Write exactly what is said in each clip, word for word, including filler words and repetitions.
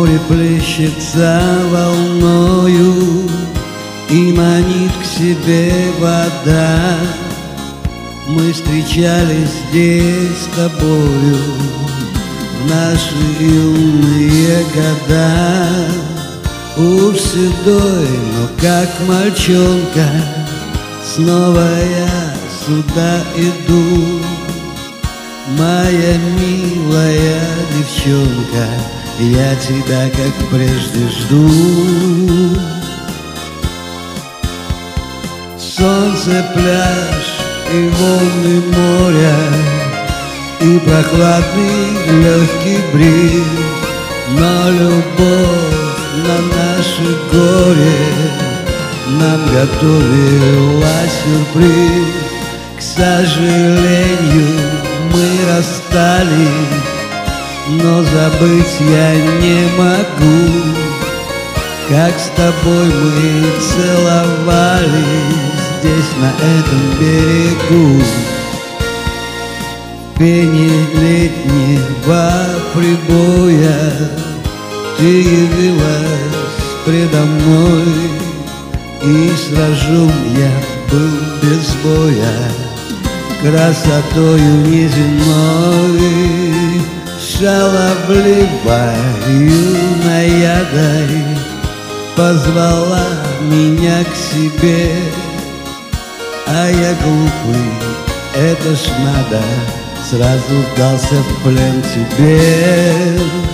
Море плещется волною и манит к себе вода. Мы встречались здесь с тобою в наши юные года. Уж седой, но как мальчонка, снова я сюда иду. Моя милая девчонка, я тебя как прежде жду. Солнце, пляж и волны моря, и прохладный легкий бриз. Но любовь на наше горе нам готовила сюрприз. К сожалению, мы расстались, но забыть я не могу, как с тобой мы целовались здесь, на этом берегу. В пене летнего прибоя ты явилась предо мной, и сражен я был без боя красотою неземной. Шаловливою наядой позвала меня к себе, а я глупый, это ж надо, сразу дался в плен тебе.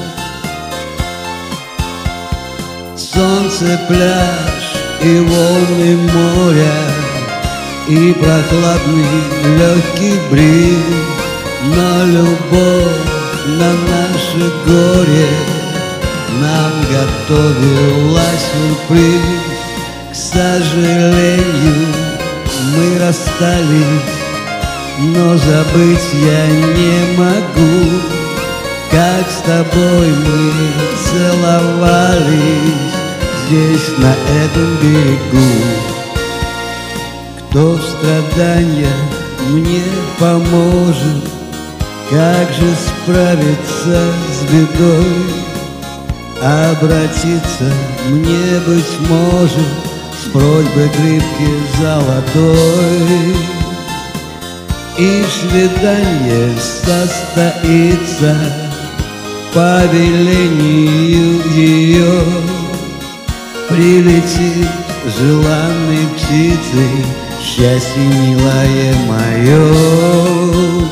Солнце, пляж и волны моря, и прохладный легкий бриз. Но любовь на наше горе нам готовила сюрприз. К сожалению, мы расстались, но забыть я не могу, как с тобой мы целовались здесь, на этом берегу. Кто в страданиях мне поможет, как же справиться с бедой? Обратиться мне, быть может, с просьбой крепки золотой, и свидание состоится по велению ее. Прилетит желанной птицей счастье, милое мое.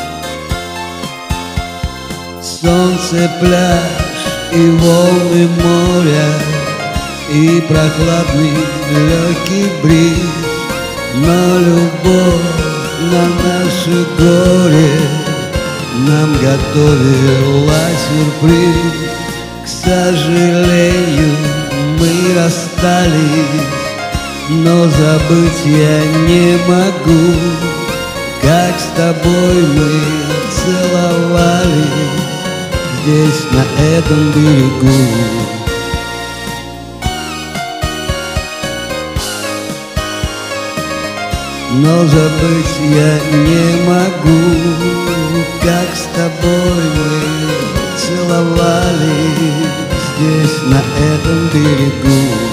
Солнце, пляж и волны моря, и прохладный легкий бриз. Но любовь на наше горе нам готовила сюрприз. К сожалению, мы расстались, но забыть я не могу, как с тобой мы целовались здесь, на этом берегу. Но забыть я не могу, как с тобой мы целовались здесь, на этом берегу.